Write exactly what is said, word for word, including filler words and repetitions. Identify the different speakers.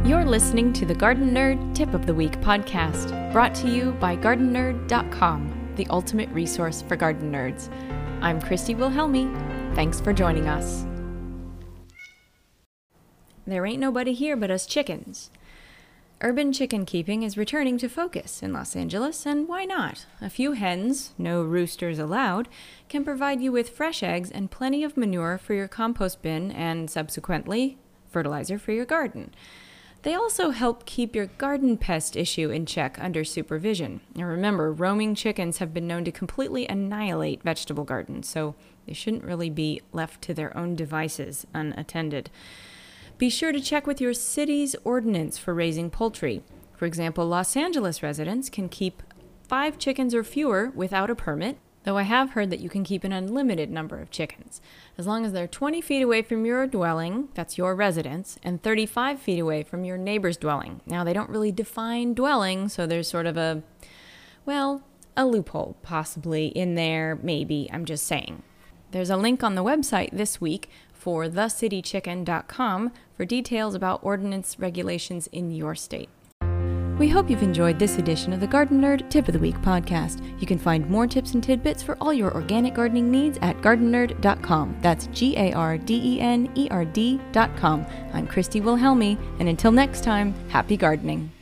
Speaker 1: You're listening to the Garden Nerd Tip of the Week podcast, brought to you by garden nerd dot com, the ultimate resource for garden nerds. I'm Christy Wilhelmi. Thanks for joining us. There ain't nobody here but us chickens. Urban chicken keeping is returning to focus in Los Angeles, and why not? A few hens, no roosters allowed, can provide you with fresh eggs and plenty of manure for your compost bin and, subsequently, fertilizer for your garden. They also help keep your garden pest issue in check under supervision. Now remember, roaming chickens have been known to completely annihilate vegetable gardens, so they shouldn't really be left to their own devices unattended. Be sure to check with your city's ordinance for raising poultry. For example, Los Angeles residents can keep five chickens or fewer without a permit, though I have heard that you can keep an unlimited number of chickens, as long as they're twenty feet away from your dwelling, that's your residence, and thirty-five feet away from your neighbor's dwelling. Now, they don't really define dwelling, so there's sort of a, well, a loophole possibly in there, maybe, I'm just saying. There's a link on the website this week for the city chicken dot com for details about ordinance regulations in your state. We hope you've enjoyed this edition of the Garden Nerd Tip of the Week podcast. You can find more tips and tidbits for all your organic gardening needs at garden nerd dot com. That's G A R D E N E R D dot com. I'm Christy Wilhelmi, and until next time, happy gardening.